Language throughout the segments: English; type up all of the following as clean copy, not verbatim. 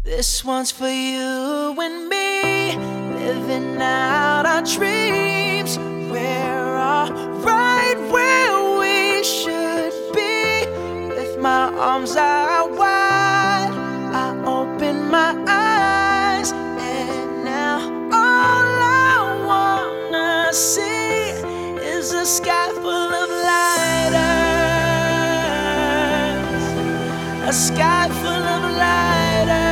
This one's for you and me, living out our dreams. We're all right where we should be. With my arms out wide, I open my eyes, and now all I wanna see is a sky full of lighters, a sky full of lighters.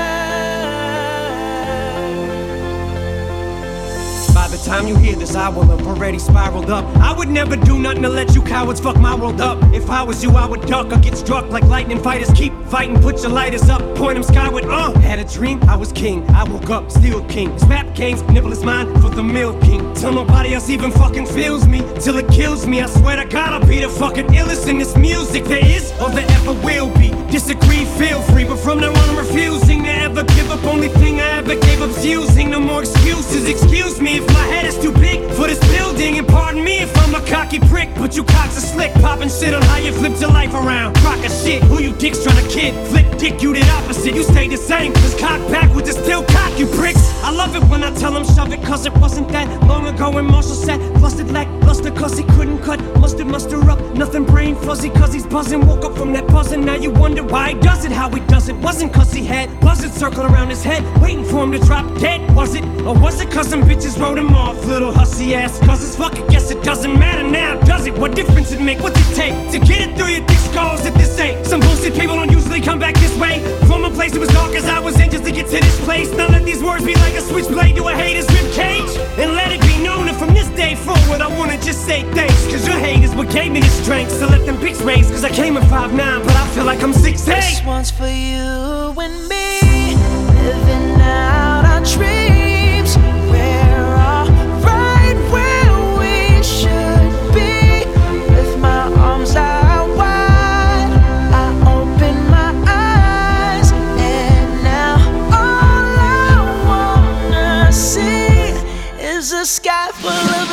By the time you hear this, I will have already spiraled up. I would never do nothing to let you cowards fuck my world up. If I was you, I would duck or get struck like lightning fighters. Keep fighting, put your lighters up, point them skyward. Had a dream, I was king. I woke up, still king. Snap games, nibble is mine for the milking. Till nobody else even fucking feels me, till it kills me. I swear to God, I'll be the fucking illest in this music there is or there ever will be. Disagree, feel free, but from now on I'm refusing to ever give up. Only thing I ever gave up's using. No more excuses, excuse me if my head is too big for this building. And pardon me if I'm a cocky prick, but you cocks are slick, popping shit on how you flipped your life around. Crock of shit, who you dicks trying to kid? Flip dick, you did opposite, you stayed the same. Cause cock backwards is still cock, you pricks. I love it when I tell them shove it, cause it wasn't that long ago when Marshall said busted lackluster cause he couldn't cut mustard, muster up, nothing brain fuzzy cause he's buzzing. Woke up from that buzzing, now you wonder why he does it, how he does it. Wasn't cause he had buzzards circling around his head, waiting for him to drop dead, was it? Or was it cause some bitches wrote him off, little hussy ass cousins? Fuck it, guess it doesn't matter now, does it? What difference it make, what's it take to get it through your thick skulls if this ain't some bullshit? People don't usually come back this way, from a place that was dark as I was in just to get to this place. Now let these words be like a switchblade to a hater's ribcage, and let it be known that from this day forward I wanna just say thanks, cause your hate is what gave me the strength. So let them pics raise, cause I came at 5'9", but I feel like I'm 6'8". This one's for you and me, living out our dreams. We're all right where we should be. With my arms out wide, I open my eyes, and now all I wanna see is a sky full of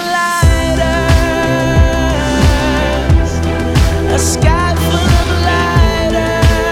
lighters, a sky full of lighters.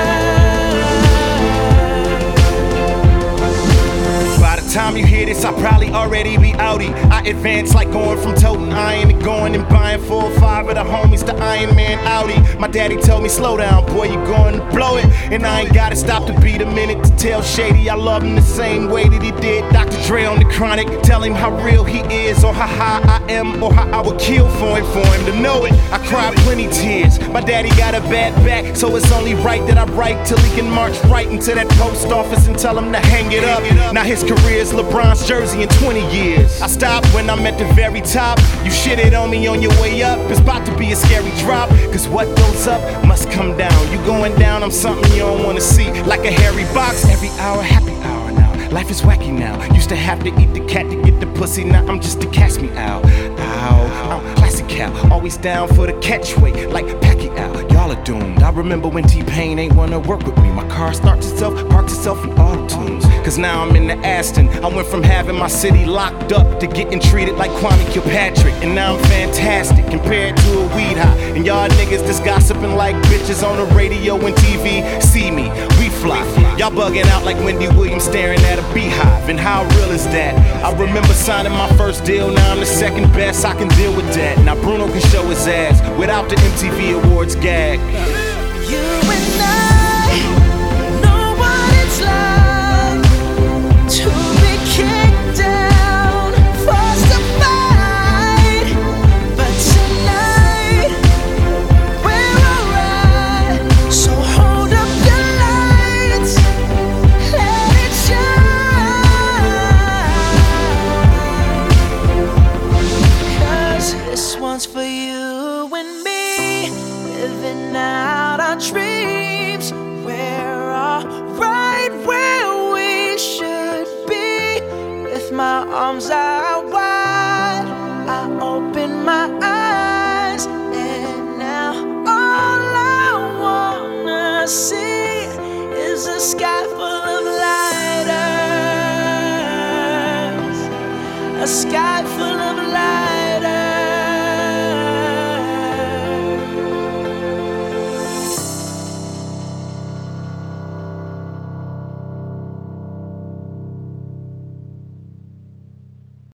By the time you hear this, I'll probably already be outie. I advance like going from toting iron to going and buying 4 or 5 of the homies the Iron Man Audi. My daddy told me, slow down, boy, you going to blow it. And I ain't gotta stop to beat a minute to tell Shady I love him the same way that he did Dr. Dre on the Chronic. Tell him how real he is, or how high I am, or how I would kill for him to know it. I cried plenty tears. My daddy got a bad back, so it's only right that I write till he can march right into that post office and tell him to hang it up. Now his career's LeBron's jersey in 20 years. I stopped when I'm at the very top. You shitted on me on your way up, it's about to be a scary drop. Cause what goes up must come down. You going down, I'm something you don't wanna see. Like a hairy box, every hour, happy hour now. Life is wacky now. Used to have to eat the cat to get the pussy, now I'm just a cast me out. Ow, I'm classic Cal, always down for the catchweight, like Pacquiao. Y'all are doomed. I remember when T-Pain ain't wanna work with me. My car starts itself, parks itself in auto-tunes. Cause now I'm in the Aston. I went from having my city locked up to getting treated like Kwame Kilpatrick. And now I'm fantastic compared to a weed high. And y'all niggas just gossiping like bitches on the radio and TV. See me, we fly. Y'all bugging out like Wendy Williams staring at a beehive. And how real is that? I remember signing my first deal, now I'm the second best. I can deal with that. Now Bruno can show his ass without the MTV Awards gag. You and I know what it's like to be kicked down, forced to fight. But tonight we're alright. So hold up the lights, let it shine. Cause this one's for you and me, living out our dreams. We're all right where we should be. With my arms out wide, I open my eyes, and now all I wanna see is a sky full of lighters, a sky full of lighters.